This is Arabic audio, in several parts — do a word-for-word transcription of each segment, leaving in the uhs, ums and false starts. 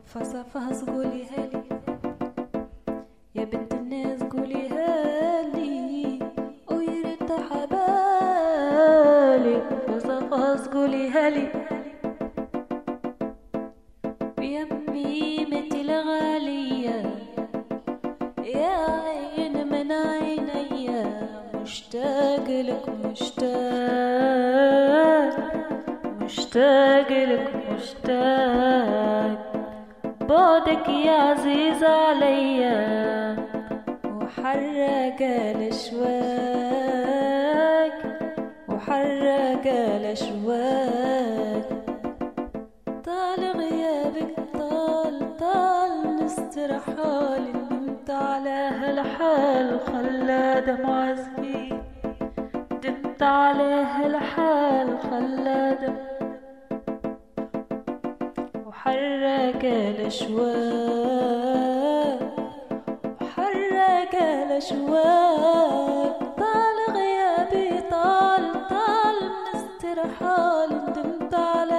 فصفص قولي هالي يا بنت الناس قولي هالي ويرد حبالي فصفص قولي هالي بيمي متي الغالية يا عين من عيني مشتاق لك مشتاق مشتاق لك مشتاق بعدك يا عزيز عليا وحرق الاشواق وحرق الاشواق طال غيابك طال طال استرحالي نمت على هالحال خلى دمع زهير دمت على هالحال خلى دمع وحرك الاشواق وحرك الاشواق طال غيابي طال طال من استرحال ندمت على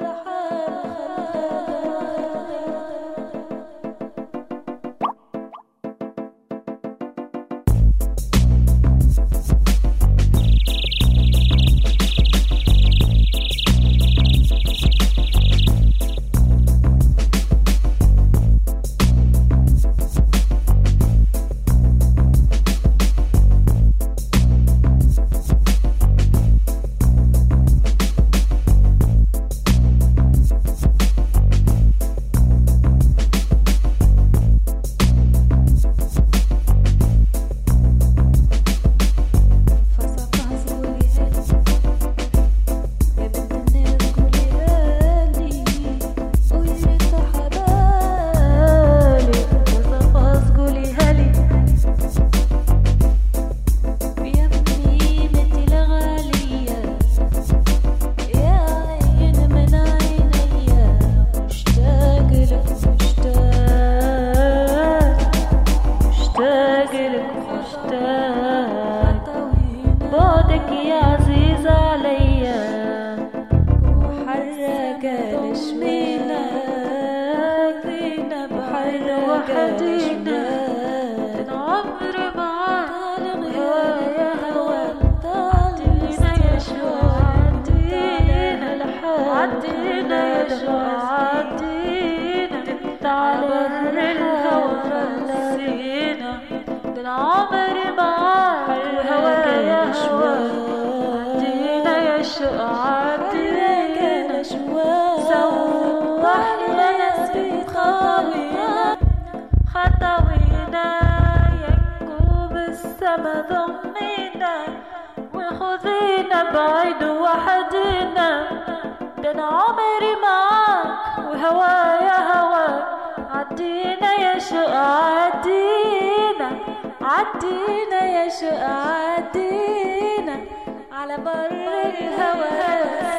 بعدك يا عزيز عليا وحرق الاشواق وحرق الاشواق عمري معاك يا هوا عدينا يا شوق عدينا الحال عدينا يا شوق عدينا دمت على بحر الهوى فلسينا بالعمر معاك الهوى يا هوى عدينا يا شوق عدينا سوحنا بخطوينا خطوينا ينكوب السما ضمينا وخذينا بعيد وحدينا ده انا عمري معاك وهوايا هواك عدينا يا شوق عدينا عدينا يا شوق عدينا على بر الهوى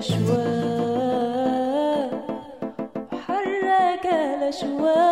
الأشواق وحرك الأشواق